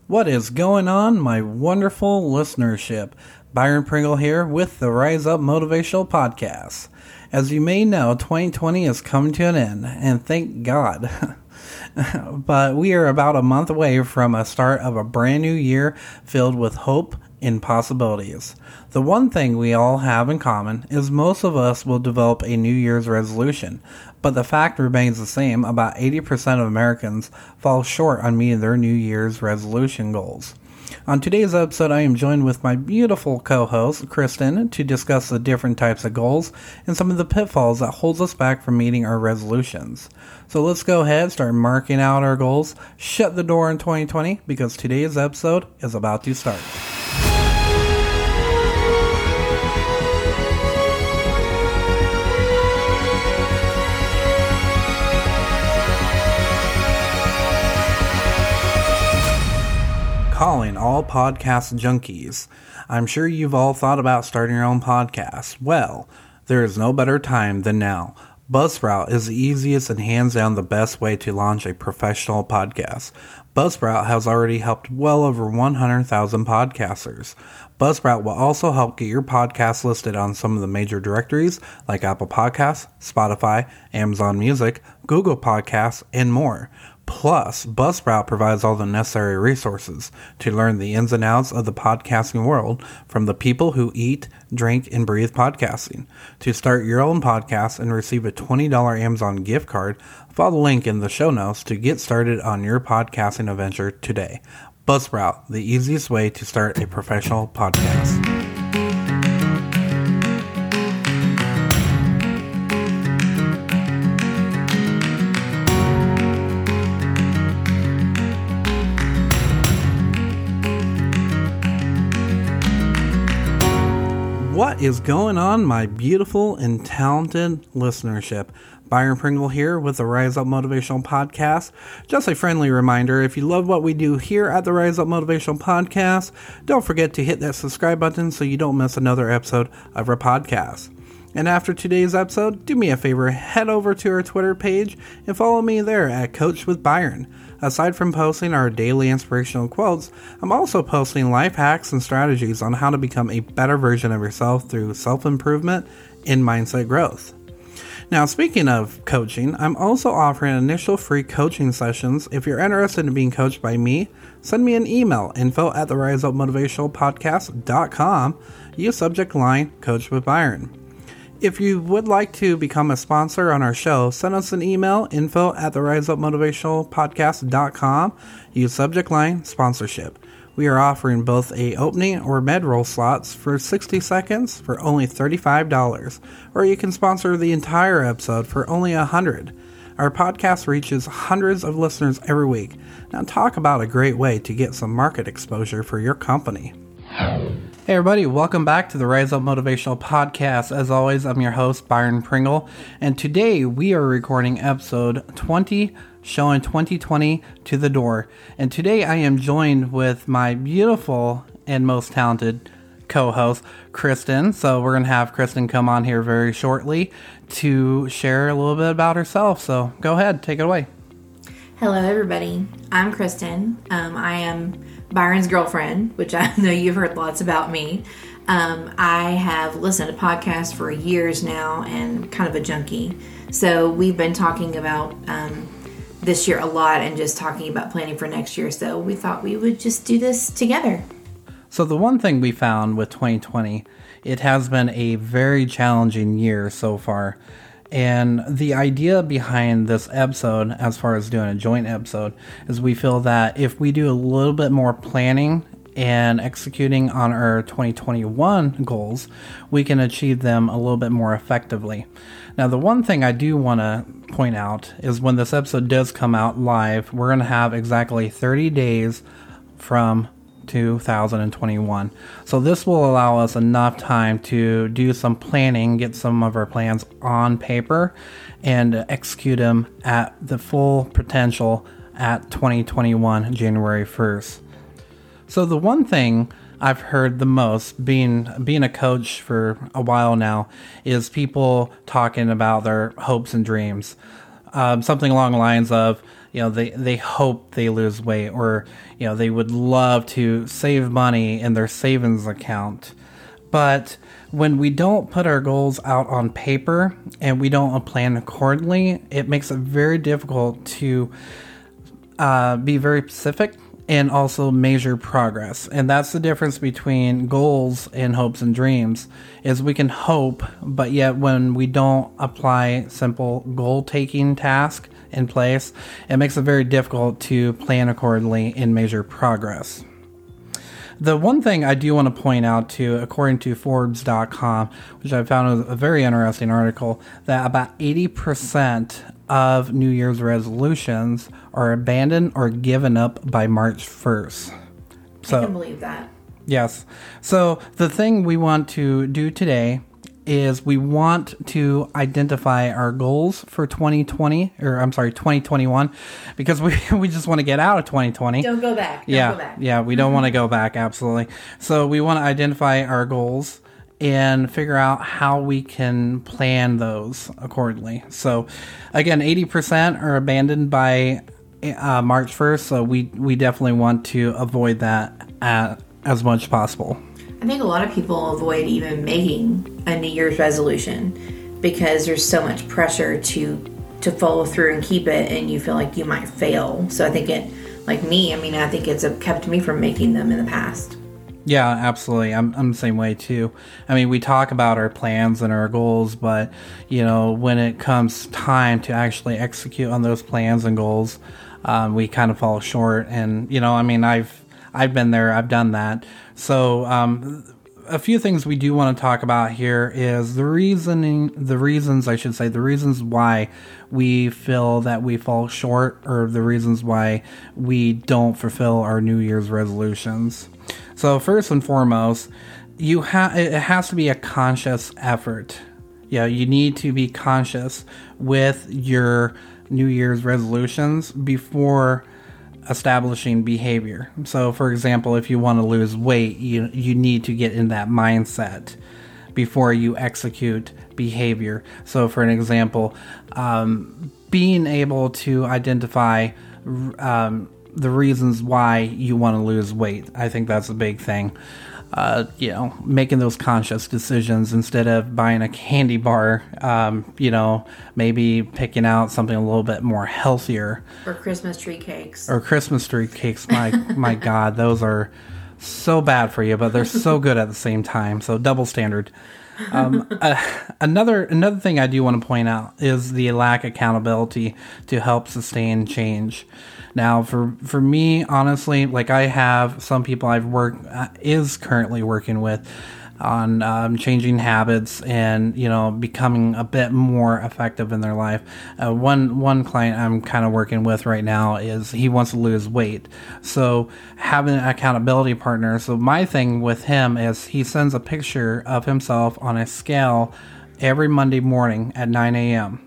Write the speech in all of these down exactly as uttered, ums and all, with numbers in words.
What is going on, my wonderful listenership? Byron Pringle here with the Rise Up Motivational Podcast. As you may know, twenty twenty is coming to an end, and thank God. But we are about a month away from a start of a brand new year filled with hope and possibilities. The one thing we all have in common is most of us will develop a New Year's resolution, but the fact remains the same: about eighty percent of Americans fall short on meeting their New Year's resolution goals. On today's episode, I am joined with my beautiful co-host, Kristen, to discuss the different types of goals and some of the pitfalls that holds us back from meeting our resolutions. So let's go ahead, start marking out our goals, shut the door in twenty twenty, because today's episode is about to start. Calling all podcast junkies. I'm sure you've all thought about starting your own podcast. Well, there is no better time than now. Buzzsprout is the easiest and hands down the best way to launch a professional podcast. Buzzsprout has already helped well over one hundred thousand podcasters. Buzzsprout will also help get your podcast listed on some of the major directories like Apple Podcasts, Spotify, Amazon Music, Google Podcasts, and more. Plus, Buzzsprout provides all the necessary resources to learn the ins and outs of the podcasting world from the people who eat, drink, and breathe podcasting. To start your own podcast and receive a twenty dollars Amazon gift card, follow the link in the show notes to get started on your podcasting adventure today. Buzzsprout, the easiest way to start a professional podcast. What is going on, my beautiful and talented listenership? Byron Pringle here with the Rise Up Motivational Podcast. Just a friendly reminder, if you love what we do here at the Rise Up Motivational Podcast, don't forget to hit that subscribe button so you don't miss another episode of our podcast. And after today's episode, do me a favor, head over to our Twitter page and follow me there at Coach with Byron. Aside from posting our daily inspirational quotes, I'm also posting life hacks and strategies on how to become a better version of yourself through self-improvement and mindset growth. Now, speaking of coaching, I'm also offering initial free coaching sessions. If you're interested in being coached by me, send me an email, info at the rise up motivational podcast dot com. Use subject line, Coach with Byron. If you would like to become a sponsor on our show, send us an email, info at the rise up motivational podcast dot com. Use subject line, sponsorship. We are offering both a opening or mid-roll slots for sixty seconds for only thirty-five dollars, or you can sponsor the entire episode for only one hundred dollars. Our podcast reaches hundreds of listeners every week. Now talk about a great way to get some market exposure for your company. Hey everybody, welcome back to the Rise Up Motivational Podcast. As always, I'm your host, Byron Pringle, and today we are recording episode twenty, showing twenty twenty to the door. And today I am joined with my beautiful and most talented co-host, Kristen. So we're going to have Kristen come on here very shortly to share a little bit about herself. So go ahead, take it away. Hello everybody, I'm Kristen. Um, I am Byron's girlfriend, which I know you've heard lots about me. Um, I have listened to podcasts for years now and kind of a junkie. So we've been talking about um, this year a lot and just talking about planning for next year. So we thought we would just do this together. So the one thing we found with twenty twenty, it has been a very challenging year so far. And the idea behind this episode, as far as doing a joint episode, is we feel that if we do a little bit more planning and executing on our twenty twenty-one goals, we can achieve them a little bit more effectively. Now, the one thing I do want to point out is when this episode does come out live, we're going to have exactly thirty days from two thousand twenty-one. So this will allow us enough time to do some planning, get some of our plans on paper, and execute them at the full potential at twenty twenty-one, January first. So the one thing I've heard the most, being being a coach for a while now, is people talking about their hopes and dreams. Um, something along the lines of, you know, they, they hope they lose weight, or, you know, they would love to save money in their savings account. But when we don't put our goals out on paper and we don't plan accordingly, it makes it very difficult to uh, be very specific and also measure progress. And that's the difference between goals and hopes and dreams, is we can hope, but yet when we don't apply simple goal-taking tasks in place, it makes it very difficult to plan accordingly and measure progress. The one thing I do want to point out too, according to Forbes dot com, which I found was a very interesting article, that about eighty percent of New Year's resolutions are abandoned or given up by March first. So, I can believe that. Yes. So the thing we want to do today is we want to identify our goals for twenty twenty, or I'm sorry, twenty twenty-one, because we, we just want to get out of twenty twenty. Don't go back. Don't yeah, go back. yeah, we don't want to go back, absolutely. So we want to identify our goals and figure out how we can plan those accordingly. So again, eighty percent are abandoned by uh, March first, so we, we definitely want to avoid that uh, as much as possible. I think a lot of people avoid even making a New Year's resolution because there's so much pressure to to follow through and keep it, and you feel like you might fail. So I think it, like me, I mean, I think it's kept me from making them in the past. Yeah, absolutely. I'm I'm the same way too. I mean, we talk about our plans and our goals, but you know, when it comes time to actually execute on those plans and goals, um, we kind of fall short. And you know, I mean, I've I've been there, I've done that. So um, a few things we do want to talk about here is the reasoning, the reasons I should say, the reasons why we feel that we fall short, or the reasons why we don't fulfill our New Year's resolutions. So first and foremost, you have it has to be a conscious effort. Yeah, you need to be conscious with your New Year's resolutions before establishing behavior. So for example, if you want to lose weight, you you need to get in that mindset before you execute behavior. So for an example, um, being able to identify um, the reasons why you want to lose weight, I think that's a big thing. Uh, you know, making those conscious decisions instead of buying a candy bar, um, you know, maybe picking out something a little bit more healthier. Or Christmas tree cakes. Or Christmas tree cakes. My, my God, those are so bad for you, but they're so good at the same time. So double standard. Um, uh, another another thing I do want to point out is the lack of accountability to help sustain change. Now, for for me, honestly, like I have some people I've worked uh, is currently working with on um, changing habits and, you know, becoming a bit more effective in their life. Uh, one one client I'm kind of working with right now is he wants to lose weight. So having an accountability partner. So my thing with him is he sends a picture of himself on a scale every Monday morning at nine a.m.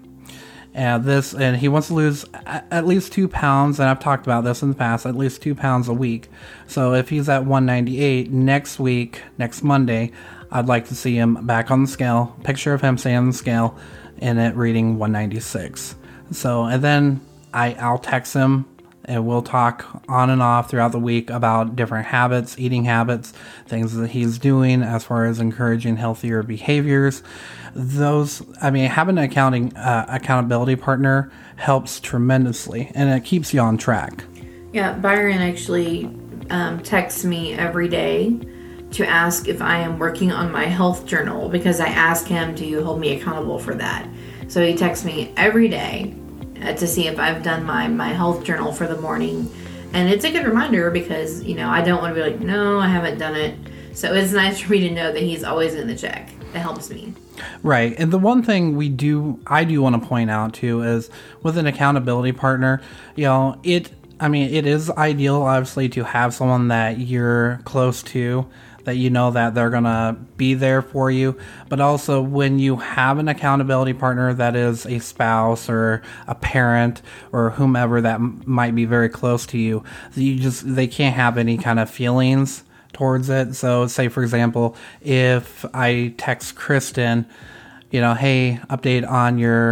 And this, and he wants to lose at least two pounds, and I've talked about this in the past, at least two pounds a week. So if he's at one ninety-eight next week, next Monday, I'd like to see him back on the scale, picture of him staying on the scale, and it reading one ninety-six. So, and then I, I'll text him, and we'll talk on and off throughout the week about different habits, eating habits, things that he's doing as far as encouraging healthier behaviors. Those, I mean, having an accounting uh, accountability partner helps tremendously, and it keeps you on track. Yeah, Byron actually um, texts me every day to ask if I am working on my health journal, because I ask him to hold me accountable for that. So he texts me every day uh, to see if I've done my, my health journal for the morning. And it's a good reminder because, you know, I don't want to be like, no, I haven't done it. So it's nice for me to know that he's always in the check. It helps me. Right. And the one thing we do, I do want to point out too, is with an accountability partner, you know, it, I mean, it is ideal, obviously, to have someone that you're close to, that you know that they're going to be there for you. But also when you have an accountability partner that is a spouse or a parent or whomever that m- might be very close to you, you just, they can't have any kind of feelings towards it. So say, for example, if I text Kristen, you know, hey, update on your,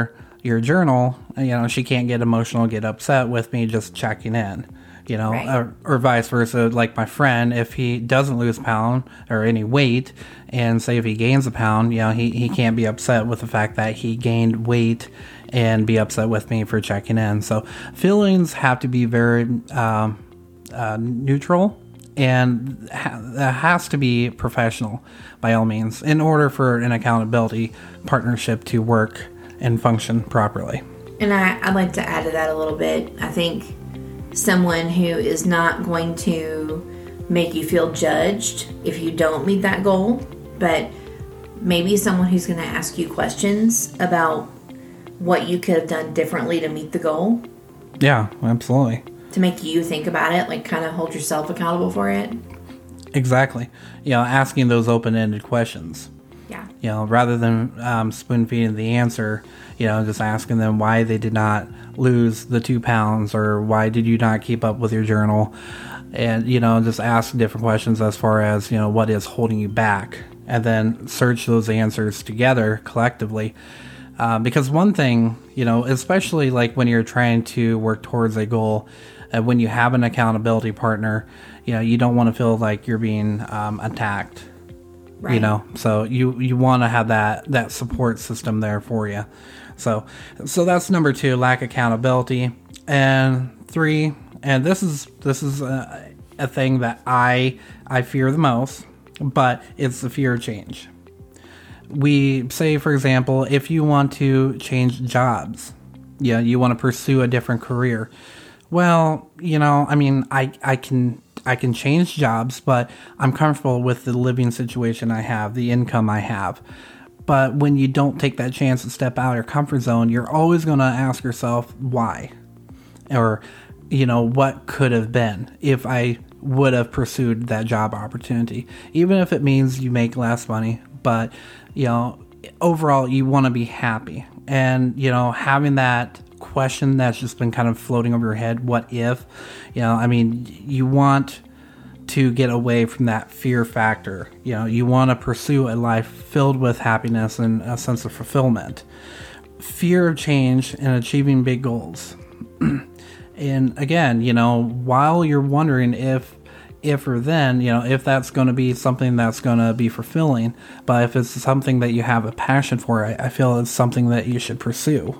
your journal, you know, she can't get emotional, get upset with me just checking in. You know, Right. or, or vice versa. Like my friend, if he doesn't lose a pound or any weight, and say if he gains a pound, you know, he, he can't be upset with the fact that he gained weight and be upset with me for checking in. So feelings have to be very um, uh, neutral, and ha- that has to be professional by all means in order for an accountability partnership to work and function properly. And I, I'd like to add to that a little bit. I think someone who is not going to make you feel judged if you don't meet that goal, but maybe someone who's going to ask you questions about what you could have done differently to meet the goal. Yeah, absolutely. To make you think about it, like kind of hold yourself accountable for it. Exactly. You know, asking those open-ended questions. Yeah. You know, rather than um, spoon-feeding the answer, you know, just asking them why they did not lose the two pounds or why did you not keep up with your journal. And, you know, just ask different questions as far as, you know, what is holding you back. And then search those answers together collectively. Uh, because one thing, you know, especially like when you're trying to work towards a goal, uh, when you have an accountability partner, you know, you don't want to feel like you're being um, attacked. Right. You know, so you, you want to have that, that support system there for you. So, so that's number two, lack accountability. And three, and this is, this is a, a thing that I, I fear the most, but it's the fear of change. We say, for example, if you want to change jobs, yeah, you want to pursue a different career. Well, you know, I mean, I, I can, I can change jobs, but I'm comfortable with the living situation I have, the income I have. But when you don't take that chance to step out of your comfort zone, you're always going to ask yourself why, or, you know, what could have been if I would have pursued that job opportunity, even if it means you make less money. But, you know, overall, you want to be happy. And, you know, having that question that's just been kind of floating over your head, what if, you know, I mean, you want to get away from that fear factor. You know, you want to pursue a life filled with happiness and a sense of fulfillment. Fear of change and achieving big goals. And again, you know, while you're wondering if if or then, you know, if that's going to be something that's going to be fulfilling, but if it's something that you have a passion for, I, I feel it's something that you should pursue.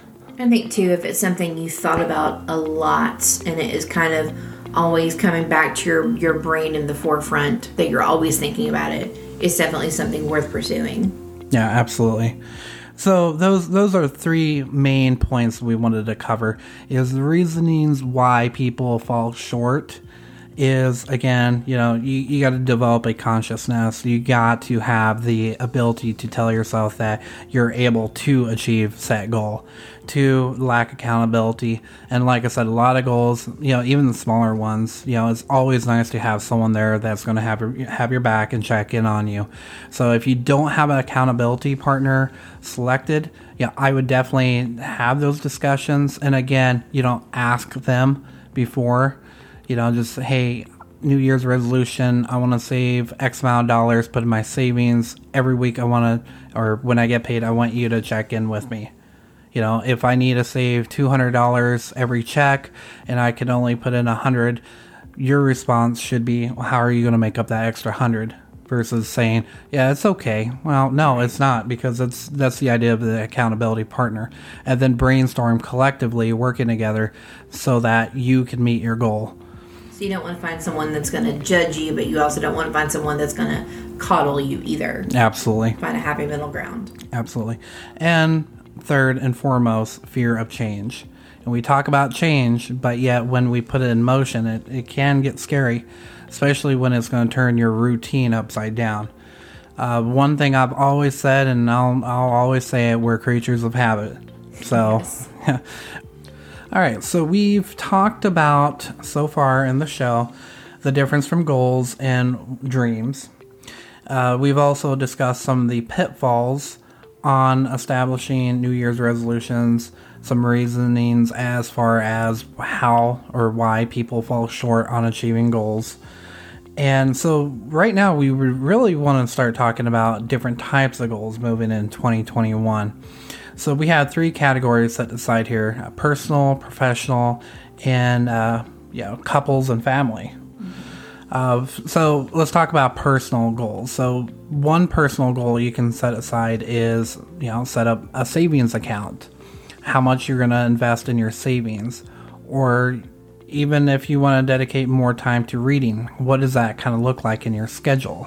I think too, if it's something you thought about a lot and it is kind of always coming back to your, your brain in the forefront, that you're always thinking about it, it's definitely something worth pursuing. Yeah, absolutely. So those those are three main points we wanted to cover. Is the reasonings why people fall short is, again, you know, you, you got to develop a consciousness. You got to have the ability to tell yourself that you're able to achieve set goal. Two, lack accountability. And like I said, a lot of goals, you know, even the smaller ones, you know, it's always nice to have someone there that's going to have your, have your back and check in on you. So if you don't have an accountability partner selected, yeah, I would definitely have those discussions. And again, you know, ask them before. You know, just, hey, New Year's resolution, I want to save X amount of dollars, put in my savings. Every week I want to, or when I get paid, I want you to check in with me. You know, if I need to save two hundred dollars every check and I can only put in one hundred dollars, your response should be, well, how are you going to make up that extra one hundred dollars? Versus saying, yeah, it's okay. Well, no, it's not, because it's that's the idea of the accountability partner. And then brainstorm collectively, working together so that you can meet your goal. So you don't want to find someone that's going to judge you, but you also don't want to find someone that's going to coddle you either. Absolutely. Find a happy middle ground. Absolutely. And third and foremost, fear of change. And we talk about change, but yet when we put it in motion, it, it can get scary, especially when it's going to turn your routine upside down. Uh, one thing I've always said, and I'll, I'll always say it, we're creatures of habit. So, Yes. All right, so we've talked about, so far in the show, the difference from goals and dreams. Uh, we've also discussed some of the pitfalls on establishing New Year's resolutions, some reasonings as far as how or why people fall short on achieving goals. And so right now we really want to start talking about different types of goals moving in twenty twenty-one. So we have three categories set aside here: uh, personal, professional, and uh, you know, couples and family. Uh, so let's talk about personal goals. So one personal goal you can set aside is, you know, set up a savings account. How much you're going to invest in your savings, or even if you want to dedicate more time to reading, what does that kind of look like in your schedule?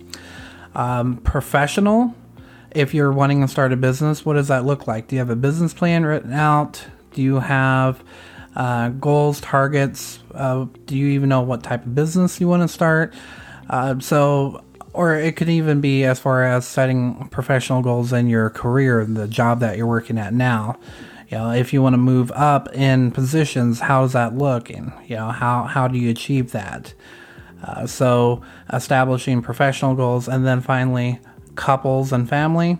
Um, professional, if you're wanting to start a business, what does that look like? Do you have a business plan written out? Do you have uh, goals, targets? Uh, do you even know what type of business you want to start? Uh, so, or it could even be as far as setting professional goals in your career, the job that you're working at now. You know, if you want to move up in positions, how does that look? And, you know, how, how do you achieve that? Uh, so establishing professional goals, and then finally couples and family.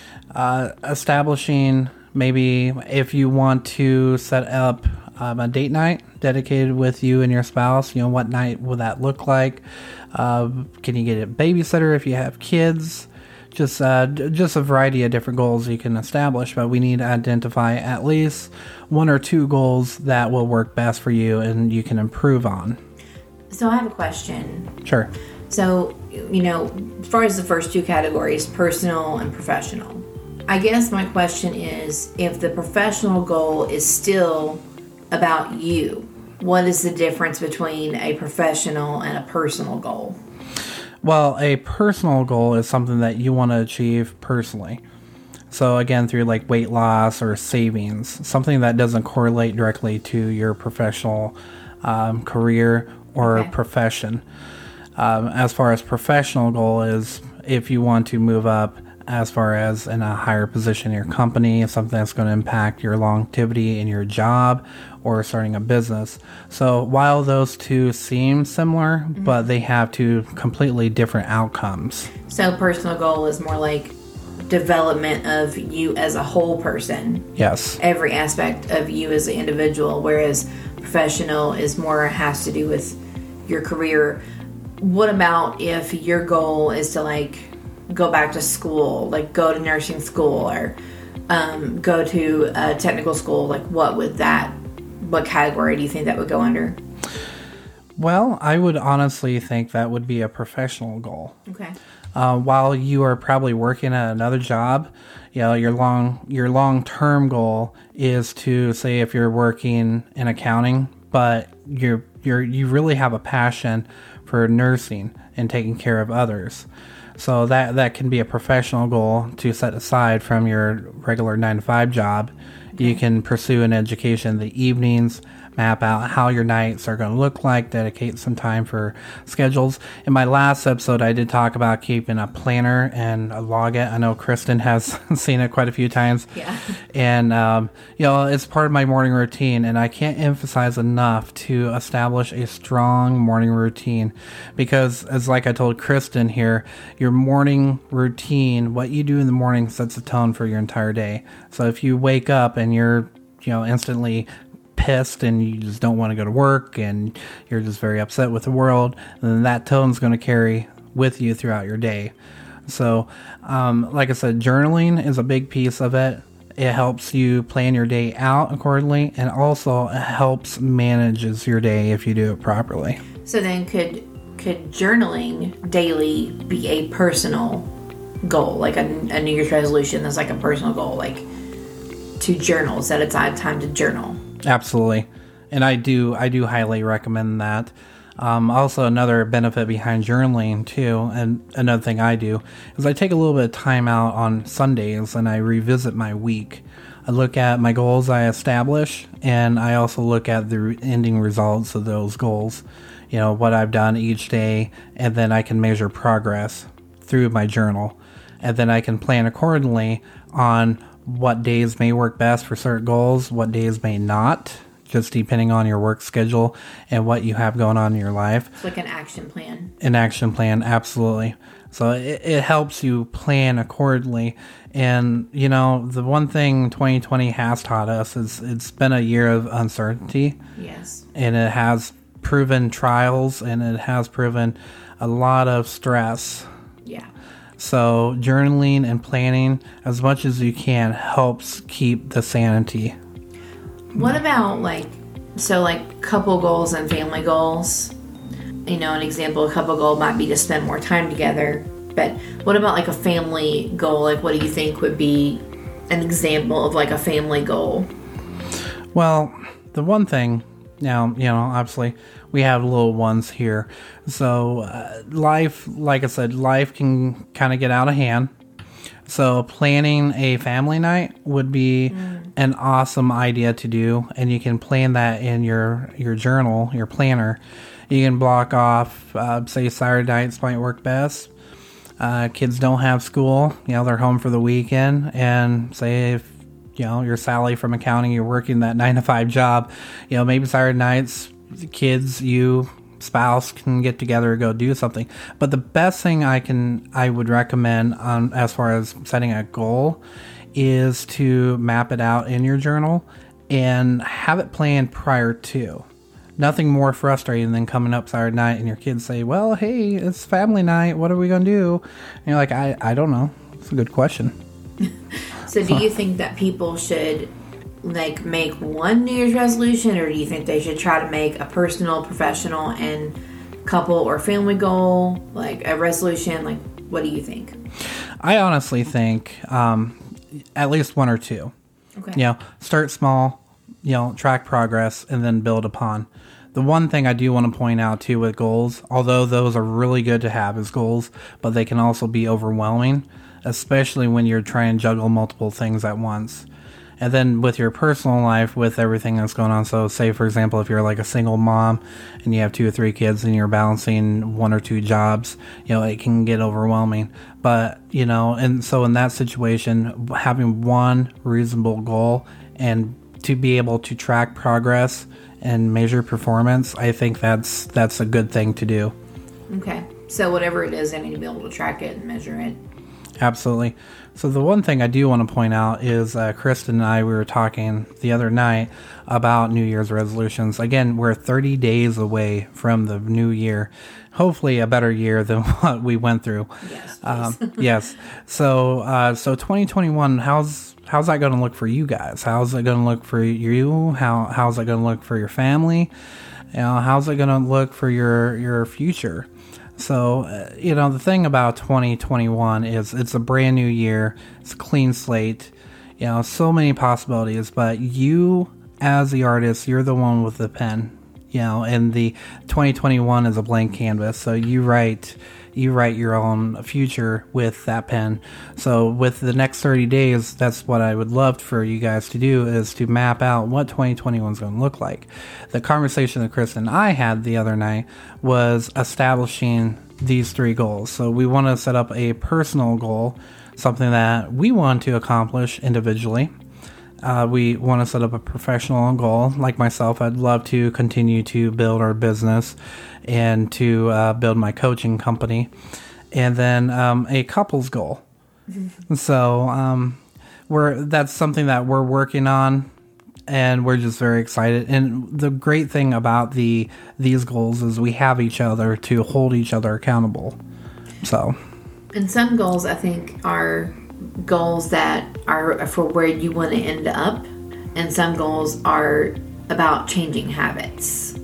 Uh, establishing maybe if you want to set up um, a date night dedicated with you and your spouse, you know, what night will that look like? Uh, can you get a babysitter if you have kids? Just uh, d- just a variety of different goals you can establish, but we need to identify at least one or two goals that will work best for you and you can improve on. So I have a question. Sure. So, you know, as far as the first two categories, personal and professional, I guess my question is, if the professional goal is still about you, what is the difference between a professional and a personal goal? Well, a personal goal is something that you want to achieve personally. So again, through like weight loss or savings, something that doesn't correlate directly to your professional um, career or okay. profession. Um, as far as professional goal is, if you want to move up as far as in a higher position in your company, something that's going to impact your longevity in your job or starting a business. So while those two seem similar, mm-hmm. but they have two completely different outcomes. So personal goal is more like development of you as a whole person. Yes. Every aspect of you as an individual, whereas professional is more has to do with your career. What about if your goal is to like go back to school, like go to nursing school or um, go to a technical school? Like what would that, what category do you think that would go under? Well, I would honestly think that would be a professional goal. Okay. Uh, while you are probably working at another job, you know, your long your long-term goal is to say if you're working in accounting, but you're you're you really have a passion for nursing and taking care of others. So that that can be a professional goal to set aside from your regular nine to five job. Okay. You can pursue an education in the evenings, map out how your nights are going to look like, dedicate some time for schedules. In my last episode, I did talk about keeping a planner and a log it. I know Kristen has seen it quite a few times. Yeah. And, um, you know, it's part of my morning routine, and I can't emphasize enough to establish a strong morning routine because, as like I told Kristen here, your morning routine, what you do in the morning sets the tone for your entire day. So if you wake up and you're, you know, instantly pissed and you just don't want to go to work and you're just very upset with the world, then that tone's going to carry with you throughout your day. So, um, like I said, journaling is a big piece of it. It helps you plan your day out accordingly, and also it helps manages your day if you do it properly. So then could could journaling daily be a personal goal, like a, a New Year's resolution that's like a personal goal, like to journal, set aside time to journal? Absolutely. And I do I do highly recommend that. Um, also, another benefit behind journaling, too, and another thing I do, is I take a little bit of time out on Sundays and I revisit my week. I look at my goals I establish, and I also look at the ending results of those goals, you know, what I've done each day, and then I can measure progress through my journal. And then I can plan accordingly on what days may work best for certain goals, what days may not, just depending on your work schedule and what you have going on in your life. It's like an action plan. An action plan, absolutely. So it, it helps you plan accordingly. And, you know, the one thing twenty twenty has taught us is it's been a year of uncertainty. Yes. And it has proven trials, and it has proven a lot of stress. Yeah. So journaling and planning as much as you can helps keep the sanity. What about like, so like couple goals and family goals? You know, an example, a couple goal might be to spend more time together. But what about like a family goal? Like, what do you think would be an example of like a family goal? Well, the one thing, now, you know, obviously we have little ones here. So uh, life, like I said, life can kind of get out of hand. So planning a family night would be mm. an awesome idea to do. And you can plan that in your, your journal, your planner. You can block off, uh, say Saturday nights might work best. Uh, kids don't have school, you know, they're home for the weekend, and say if, you know, you're Sally from accounting, you're working that nine to five job, you know, maybe Saturday nights, the kids, you, spouse can get together and go do something. But the best thing I can, I would recommend on, as far as setting a goal is to map it out in your journal and have it planned prior to. Nothing more frustrating than coming up Saturday night and your kids say, well, hey, it's family night. What are we going to do? And you're like, I, I don't know. It's a good question. So do you think that people should like make one New Year's resolution, or do you think they should try to make a personal, professional, and couple or family goal, like a resolution? Like, what do you think? I honestly think um, at least one or two. Okay. You know, start small, you know, track progress, and then build upon. The one thing I do want to point out, too, with goals, although those are really good to have as goals, but they can also be overwhelming, especially when you're trying to juggle multiple things at once. And then with your personal life, with everything that's going on, so say, for example, if you're like a single mom and you have two or three kids and you're balancing one or two jobs, you know, it can get overwhelming. But, you know, and so in that situation, having one reasonable goal and to be able to track progress and measure performance, I think that's that's a good thing to do. Okay. So whatever it is, I need to be able to track it and measure it. Absolutely. So the one thing I do want to point out is uh, Kristen and I, we were talking the other night about New Year's resolutions. Again, we're thirty days away from the new year. Hopefully a better year than what we went through. Yes. Um, yes. So uh, so twenty twenty-one, how's how's that going to look for you guys? How's it going to look for you? How how's it going to look for your family? You know, how's it going to look for your your future? So, uh, you know, the thing about twenty twenty-one is it's a brand new year. It's a clean slate. You know, so many possibilities. But you, as the artist, you're the one with the pen. You know, and the twenty twenty-one is a blank canvas. So you write, you write your own future with that pen. So with the next thirty days, that's what I would love for you guys to do, is to map out what twenty twenty-one is going to look like. The conversation that Chris and I had the other night was establishing these three goals. So we want to set up a personal goal, something that we want to accomplish individually. Uh, we want to set up a professional goal. Like myself, I'd love to continue to build our business and to uh, build my coaching company. And then um, a couples goal. Mm-hmm. So um, we're that's something that we're working on, and we're just very excited. And the great thing about the these goals is we have each other to hold each other accountable. So, and some goals I think are goals that are for where you want to end up, and some goals are about changing habits.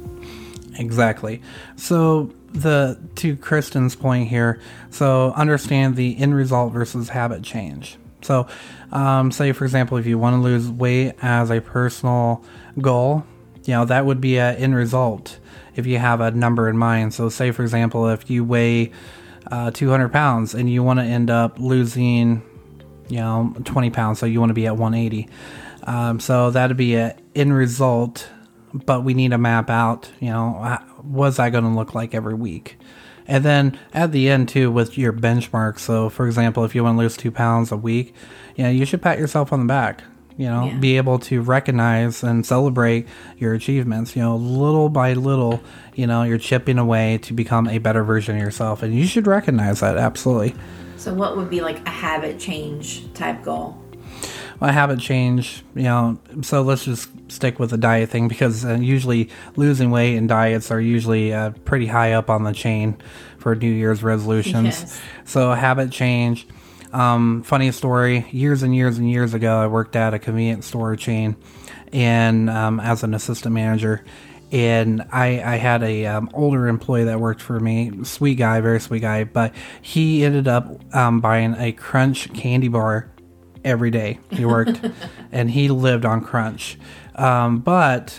Exactly. So the to Kristen's point here, so understand the end result versus habit change. So um, say, for example, if you want to lose weight as a personal goal, you know, that would be an end result if you have a number in mind. So say, for example, if you weigh uh, two hundred pounds and you want to end up losing, you know, twenty pounds, so you want to be at one eighty. Um, so that'd be an end result, but we need to map out, you know, what's that going to look like every week? And then at the end, too, with your benchmark. So, for example, if you want to lose two pounds a week, you know, you should pat yourself on the back. You know, yeah. Be able to recognize and celebrate your achievements. You know, little by little, you know, you're chipping away to become a better version of yourself. And you should recognize that, absolutely. So what would be like a habit change type goal? Well, a habit change, you know, so let's just stick with the diet thing because uh, usually losing weight and diets are usually uh, pretty high up on the chain for New Year's resolutions. Yes. So habit change. Um, funny story, years and years and years ago, I worked at a convenience store chain and um, as an assistant manager. And I, I had a um, older employee that worked for me, sweet guy, very sweet guy, but he ended up um, buying a Crunch candy bar every day he worked, and he lived on Crunch. Um, but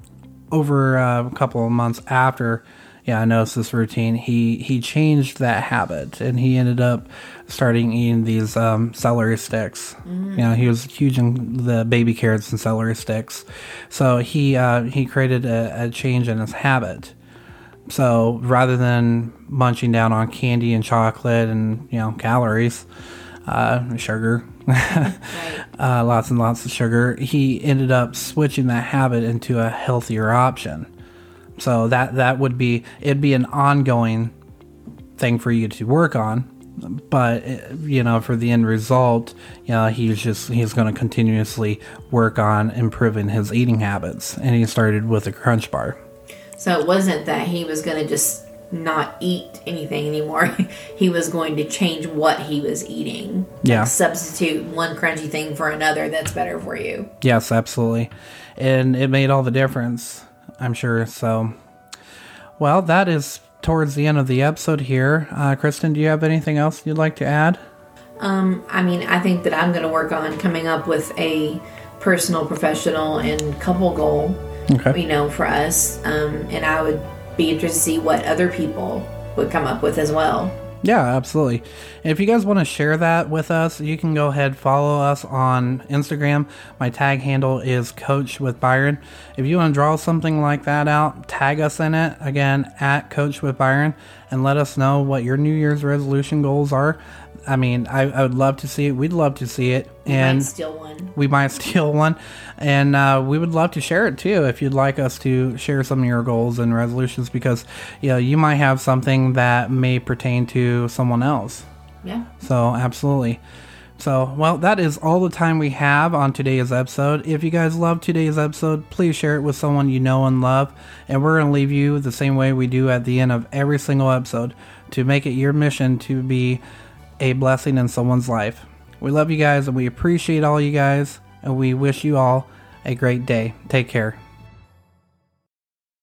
over uh, a couple of months after, yeah, I noticed this routine, he, he changed that habit, and he ended up starting eating these um, celery sticks. Mm. You know, he was huge in the baby carrots and celery sticks. So he uh, he created a, a change in his habit. So rather than munching down on candy and chocolate and, you know, calories, uh, sugar, right. uh, lots and lots of sugar, he ended up switching that habit into a healthier option. So that that would be, it'd be an ongoing thing for you to work on, but you know, for the end result, you know, he's just he's going to continuously work on improving his eating habits, and he started with a Crunch bar. So it wasn't that he was going to just not eat anything anymore. He was going to change what he was eating. Yeah. Like substitute one crunchy thing for another that's better for you. Yes, absolutely. And it made all the difference, I'm sure. So, well, that is towards the end of the episode here. Uh, Kristen, do you have anything else you'd like to add? Um, I mean, I think that I'm going to work on coming up with a personal, professional, and couple goal, okay. you know, for us. Um, and I would be interested to see what other people would come up with as well. Yeah, absolutely. And if you guys want to share that with us, you can go ahead, follow us on Instagram. My tag handle is Coach with Byron. If you want to draw something like that out, tag us in it, again, at Coach with Byron, and let us know what your New Year's resolution goals are. I mean, I, I would love to see it. We'd love to see it. We and might steal one. We might steal one. And uh, we would love to share it too if you'd like us to share some of your goals and resolutions, because you know, you might have something that may pertain to someone else. Yeah. So, absolutely. So, well, that is all the time we have on today's episode. If you guys love today's episode, please share it with someone you know and love. And we're going to leave you the same way we do at the end of every single episode, to make it your mission to be a blessing in someone's life. We love you guys, and we appreciate all you guys, and we wish you all a great day. Take care.